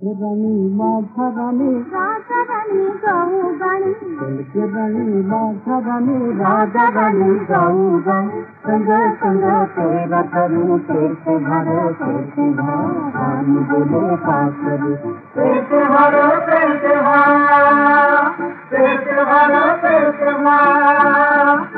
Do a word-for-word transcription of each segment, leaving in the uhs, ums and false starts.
रानी माधा रानी राधा रानी गाऊ गाणी रानी माधा रानी राधा रानी गाऊ गाऊ संग संग तेरा करूं तेरे से भरो तेरे से भरो रानी बोले पास करूं तेरे से भरो तेरे से भरो तेरे से भरो तेरे से भरो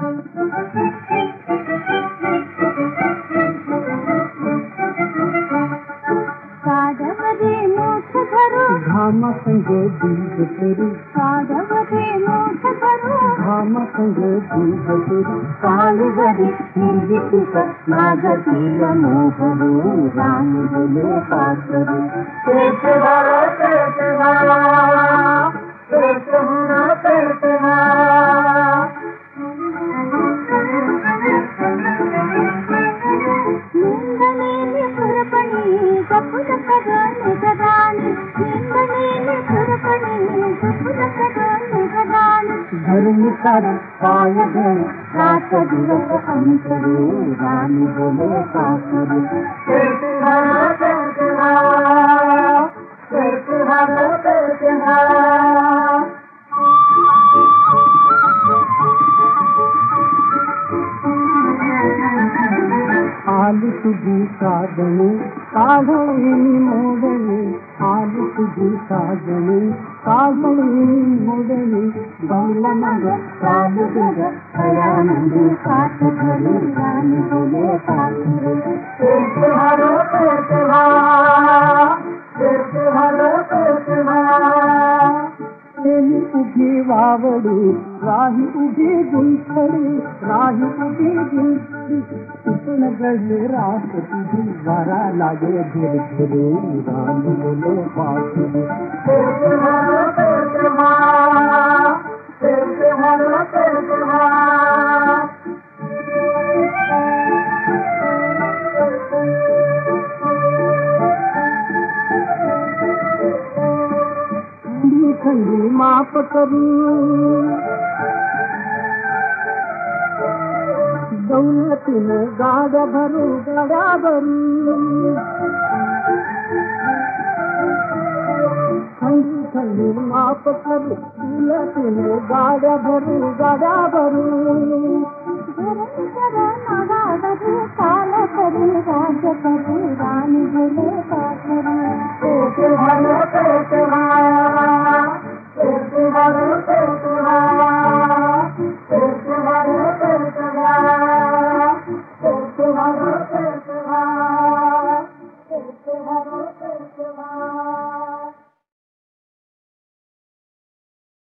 घाम संगे बीज तेरी साधवते मोठ करू घाम संगे बीज तेरी काळी गरी निर्जिती नागती मोहरू रानी बोले पासरू तेरे भरो तेरे भरो तेरे भरो तेरे भरो निंदलेली सुरपणी गपुल कगन गदानी निंदलेली सुरपणी गपुल कगन गदानी घर निसार पाय दे रात दिवस अंतरू रानी बोले पासरू तेरे भरो तेरे भरो तेरे भरो तेरे भरो आलू तुझी साजणी काढणी मोडणी आलू तुझी साजणी काढणी मोडणी बंगला मग चालू ग हयानंदी साथ घरी रानी बोले पासरू तेरे भरो तेरे भरो तेरे भरो तेरे भरो तेरी उभी वावडी राही उभी गुंफडी राही उभी गुंफडी इतन गडे रात तुझी वारा लागे धीर धीरे रानी बोले पासरी तेरे भरो तेरे भरो तेरे भरो तेरे भरो ठंडी माफ करूं दौलतीन गाड्या भरू गाड्या भरू ठंडी ठंडी माफ करू दौलतीन गाड्या भरू गाड्या भरू